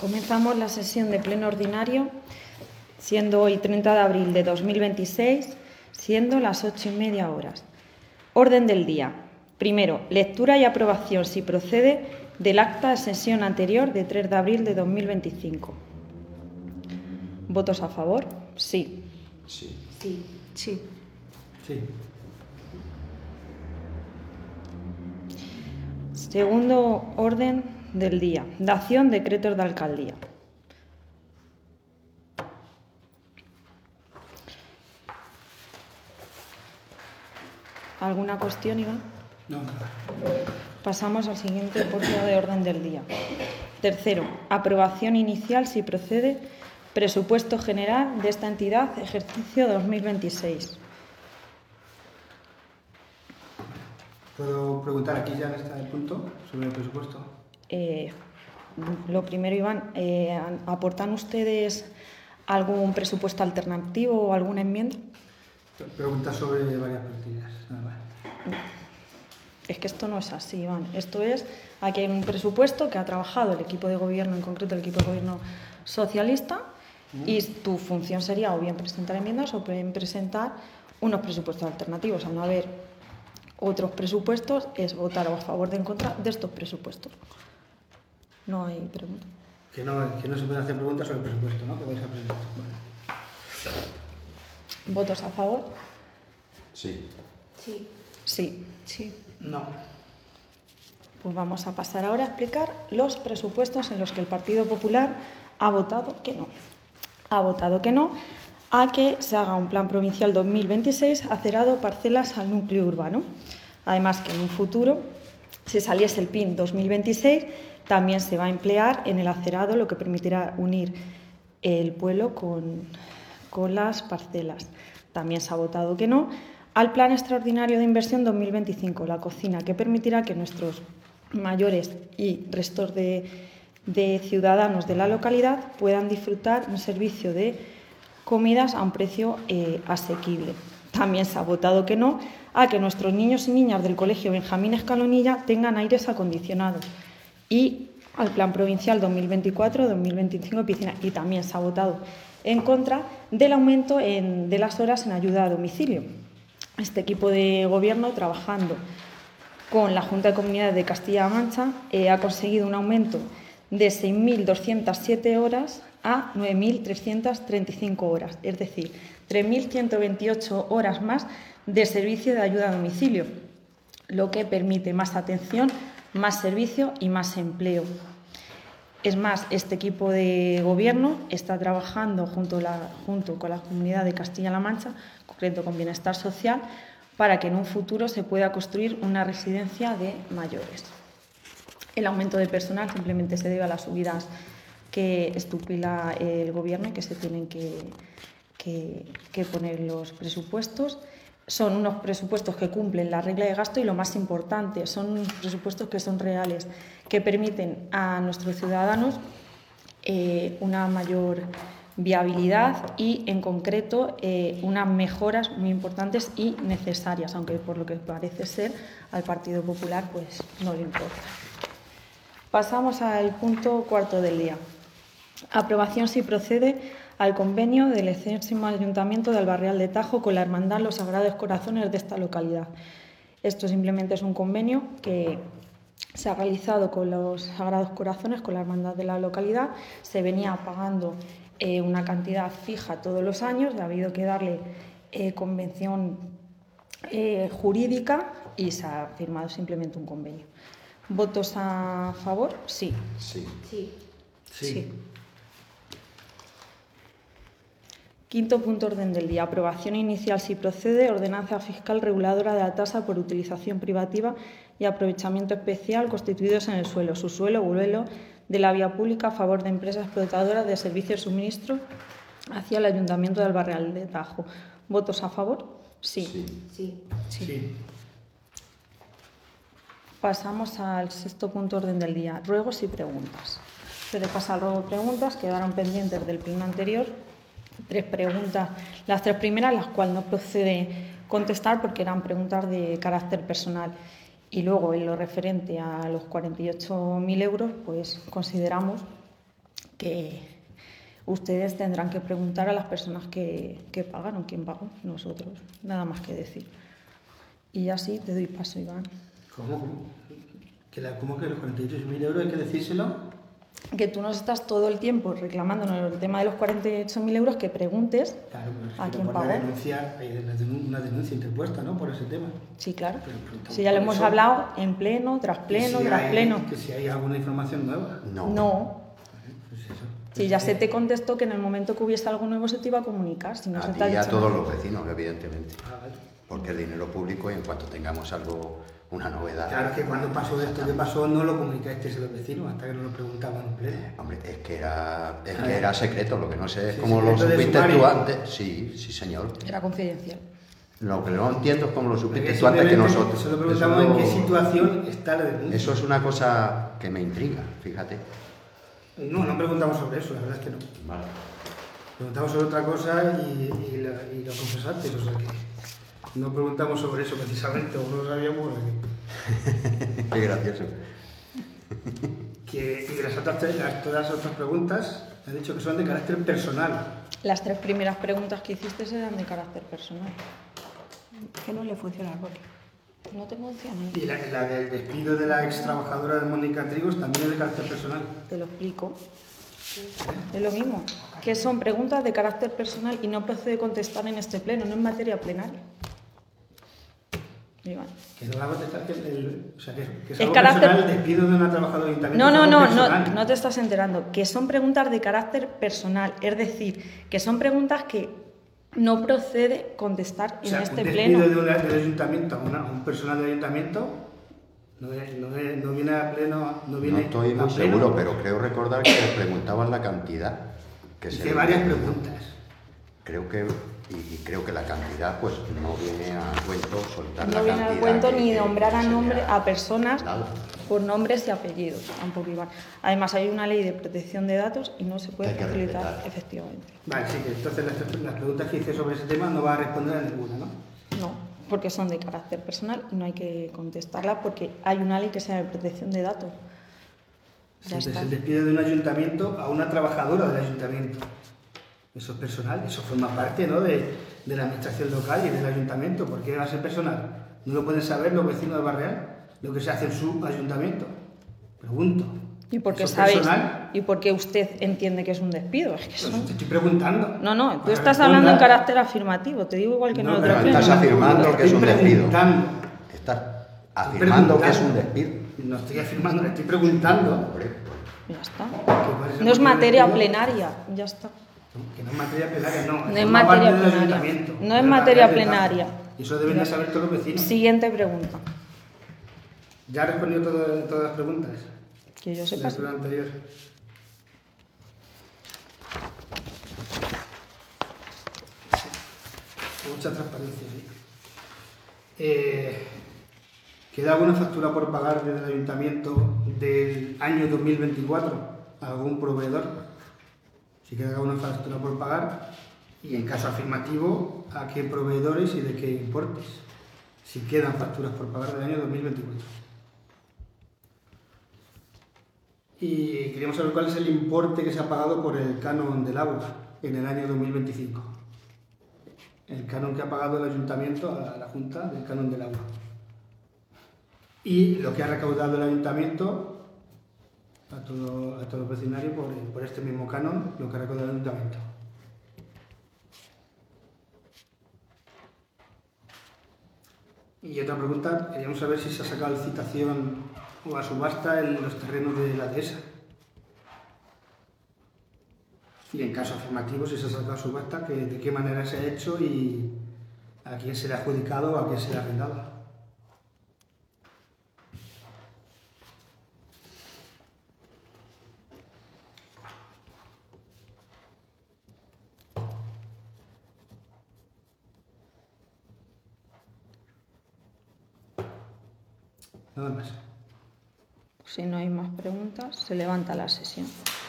Comenzamos la sesión de pleno ordinario, siendo hoy 30 de abril de 2026, siendo las 8:30 horas. Orden del día. Primero, lectura y aprobación, si procede, del acta de sesión anterior de 3 de abril de 2025. ¿Votos a favor? Sí. Sí. Sí. Sí. Sí. Segundo orden del día. Dación decretos de alcaldía. ¿Alguna cuestión, Iván? No. Pasamos al siguiente punto de orden del día. Tercero, aprobación inicial, si procede, presupuesto general de esta entidad, ejercicio 2026. ¿Puedo preguntar aquí ya está el punto sobre el presupuesto? Lo primero, Iván, ¿aportan ustedes algún presupuesto alternativo o alguna enmienda? Preguntas sobre varias partidas, nada más. Es que esto no es así, Iván. Esto es, aquí hay un presupuesto que ha trabajado el equipo de gobierno, en concreto el equipo de gobierno socialista, y tu función sería o bien presentar enmiendas o bien presentar unos presupuestos alternativos. Al no haber otros presupuestos, es votar o a favor o en contra de estos presupuestos. No hay pregunta. Que no se pueden hacer preguntas sobre el presupuesto, ¿no? Que vais a presentar. ¿Votos a favor? Sí. Sí. Sí. Sí. No. Pues vamos a pasar ahora a explicar los presupuestos en los que el Partido Popular ha votado que no. Ha votado que no a que se haga un plan provincial 2026 acerado parcelas al núcleo urbano. Además, que en un futuro, si saliese el PIN 2026, también se va a emplear en el acerado, lo que permitirá unir el pueblo con las parcelas. También se ha votado que no al Plan Extraordinario de Inversión 2025, la cocina, que permitirá que nuestros mayores y restos de ciudadanos de la localidad puedan disfrutar un servicio de comidas a un precio asequible. También se ha votado que no a que nuestros niños y niñas del Colegio Benjamín Escalonilla tengan aires acondicionados y al Plan Provincial 2024-2025 de piscina. Y también se ha votado en contra del aumento de las horas en ayuda a domicilio. Este equipo de gobierno, trabajando con la Junta de Comunidades de Castilla-La Mancha, ha conseguido un aumento de 6.207 horas a 9.335 horas, es decir, 3.128 horas más de servicio de ayuda a domicilio, lo que permite más atención, más servicio y más empleo. Es más, este equipo de gobierno está trabajando junto con la Comunidad de Castilla-La Mancha, en concreto con Bienestar Social, para que en un futuro se pueda construir una residencia de mayores. El aumento de personal simplemente se debe a las subidas que estipula el Gobierno y que se tienen que poner en los presupuestos. Son unos presupuestos que cumplen la regla de gasto y, lo más importante, son unos presupuestos que son reales, que permiten a nuestros ciudadanos una mayor viabilidad y, en concreto, unas mejoras muy importantes y necesarias, aunque por lo que parece ser al Partido Popular pues no le importa. Pasamos al punto cuarto del día. Aprobación, si procede, al convenio del Excelentísimo Ayuntamiento de Albarreal de Tajo con la Hermandad Los Sagrados Corazones de esta localidad. Esto simplemente es un convenio que se ha realizado con los Sagrados Corazones, con la Hermandad de la localidad. Se venía pagando una cantidad fija todos los años, ha habido que darle convención jurídica y se ha firmado simplemente un convenio. ¿Votos a favor? Sí. Sí. Sí. Sí. Sí. Quinto punto orden del día. Aprobación inicial, si procede, ordenanza fiscal reguladora de la tasa por utilización privativa y aprovechamiento especial constituidos en el suelo, subsuelo o vuelo de la vía pública a favor de empresas explotadoras de servicios de suministro hacia el Ayuntamiento de Albarreal de Tajo. ¿Votos a favor? Sí. Sí. Sí. Pasamos al sexto punto orden del día. Ruegos y preguntas. Se le pasa al ruego y preguntas, quedaron pendientes del pleno anterior. 3 preguntas, las 3 primeras, las cuales no procede contestar porque eran preguntas de carácter personal, y luego en lo referente a los 48.000 euros, pues consideramos que ustedes tendrán que preguntar a las personas que pagaron, quién pagó, nosotros, nada más que decir. Y así te doy paso, Iván. ¿Cómo? ¿Cómo que los 48.000 euros hay que decírselo? Que tú nos estás todo el tiempo reclamándonos el tema de los 48.000 euros, que preguntes Claro, pero es a que quién no pagó. puede denunciar, hay una denuncia interpuesta, ¿no?, por ese tema. Sí, claro. Pero preguntamos Sí, ya lo por hemos eso. hablado en pleno, tras pleno, Que si tras hay- pleno. Que si hay alguna información nueva. No. Pues eso. Sí, ya se te contestó que en el momento que hubiese algo nuevo se te iba a comunicar. Si no se A te ti ha y a dicho todos nada. los vecinos, evidentemente. Ah, vale. Porque es dinero público y en cuanto tengamos algo, una novedad... Claro, que cuando pasó esto que pasó no lo comunicasteis a los vecinos hasta que no lo preguntaban en pleno. Hombre, es que era secreto, lo que no sé es Sí, cómo lo secreto de supiste tú sumario. antes. Sí, señor. Era confidencial. Lo que no entiendo es cómo lo supiste Porque tú antes que simplemente nosotros. Solo preguntamos Eso en qué no- situación está la denuncia. Eso es una cosa que me intriga, fíjate. No preguntamos sobre eso, la verdad es que no. Vale. Preguntamos sobre otra cosa y lo confesasteis, o sea que no preguntamos sobre eso precisamente, o no lo sabíamos. O sea Qué gracioso. y de todas las otras preguntas, ha dicho que son de carácter personal. Las 3 primeras preguntas que hiciste eran de carácter personal. Que no le funciona el boli. No te funciona. Y la del despido de la ex trabajadora de Mónica Trigos también es de carácter personal. Te lo explico. Es lo mismo. Que son preguntas de carácter personal y no procede contestar en este pleno, no en materia plenaria. Iván. Que no va a contestar que es Es algo carácter- personal, el despido de una trabajadora de ayuntamiento. No, es algo no, personal. no te estás enterando. Que son preguntas de carácter personal. Es decir, que son preguntas que no procede contestar O sea, en este un despido pleno. del ayuntamiento a un personal del ayuntamiento no viene a pleno. No No estoy a muy pleno. seguro, pero creo recordar que le preguntaban la cantidad. Que se Hice le- varias preguntas. Creo que, y creo que la cantidad pues no viene a cuento soltar la No viene cantidad. al cuento que- ni que nombrar a se le nombre ha a personas dado. por nombres y apellidos. Tampoco, Iván. Además, hay una ley de protección de datos y no se puede Hay que facilitar, respetar. efectivamente. Vale, sí, que entonces las preguntas que hice sobre ese tema no va a responder a ninguna, ¿no? No, porque son de carácter personal y no hay que contestarlas porque hay una ley que se llama de protección de datos. Ya Entonces, está. el despido de un ayuntamiento a una trabajadora del ayuntamiento. Eso es personal, eso forma parte, ¿no?, de la administración local y del ayuntamiento. ¿Por qué va a ser personal? ¿No lo pueden saber los vecinos de Barreal? Lo que se hace en su ayuntamiento. Pregunto. ¿Y por qué ¿Eso es sabéis? personal? ¿Y por qué usted entiende que es un despido? Es que Pues son- te estoy preguntando. No, tú Para estás responder. hablando en carácter afirmativo. Te digo igual que en el No, otro pero pleno. estás afirmando que es un Estoy despido. preguntando. Estás afirmando que es un despido. No estoy afirmando, le estoy preguntando. Hombre, Ya está. ¿Cuál es el No es motivo del materia despido? plenaria. Ya está. Que no es materia plenaria, no. No es forma materia parte del plenaria. ayuntamiento, No es de la materia Barreal de Tajo. plenaria. Y eso deben de saber todos los vecinos. Siguiente pregunta. ¿Ya ha respondido todas las preguntas? Que yo sepa. Del programa anterior. Mucha transparencia, sí. ¿Queda alguna factura por pagar desde el ayuntamiento del año 2024 a algún proveedor? Si queda alguna factura por pagar, y en caso afirmativo, ¿a qué proveedores y de qué importes? Si quedan facturas por pagar del año 2024. Y queríamos saber cuál es el importe que se ha pagado por el canon del agua en el año 2025. El canon que ha pagado el ayuntamiento a la Junta del canon del agua. Y lo que ha recaudado el ayuntamiento a todo el vecindario por este mismo canon, lo que ha recaudado el ayuntamiento. Y otra pregunta, queríamos saber si se ha sacado licitación o a subasta en los terrenos de la dehesa. Y en caso afirmativo, si se ha sacado a subasta, de qué manera se ha hecho y a quién se le ha adjudicado o a quién se le ha arrendado. Nada más. Si no hay más preguntas, se levanta la sesión.